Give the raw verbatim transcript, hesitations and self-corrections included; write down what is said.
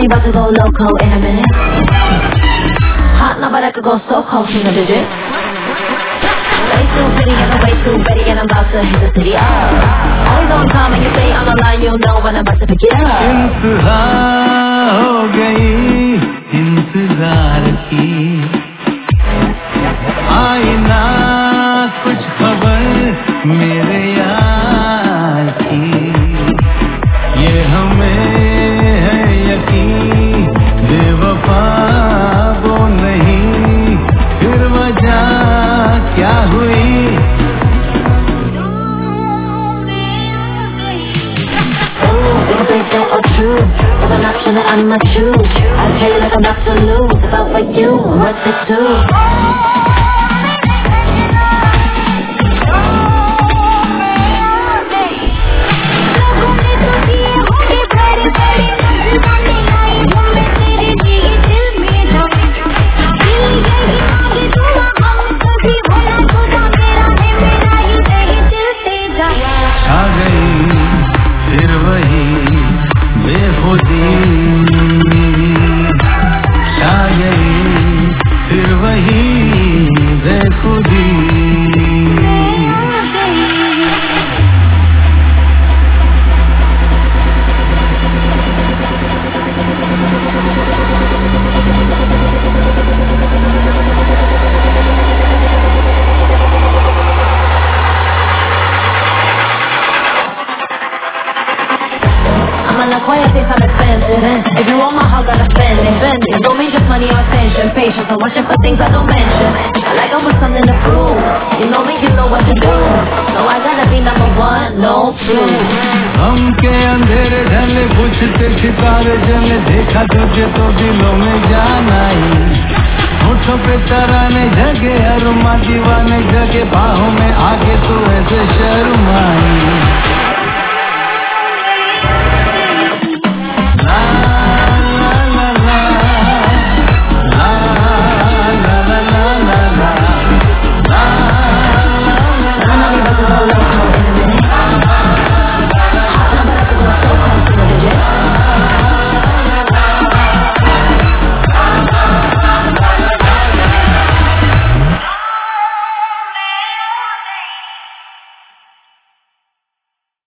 Shawty about to go loco in a minute. Hot now but I could go so cold in a digit. Way too pretty and I'm way too ready and I'm about to hit the city up. Always on time when you say I'm online, you know when I'm about to pick it up. इंतहा हो गई इंतजार की, आई ना कुछ खबर मेरे यार की, ये हमें है यकीन बेवफा वो नहीं, फिर वजह क्या हुई? There's an option that I might choose. I tell you like I'm not to lose. If I for you, what's it to? If you want my heart, gotta spend it. Spend it. Don't mean just money or attention. Patience, I'm watching for things I don't mention. I like I'm with something to prove. You know me, you know what to do. So I gotta be number one, no proof. हमके अंधेरे ढले बुझते सितारे जले, देखा तुझे तो दिलों में जान आई, होठों पे तराने जगे अरमा दीवाने जगे, बाहों में आगे तो ऐसे शर्माई.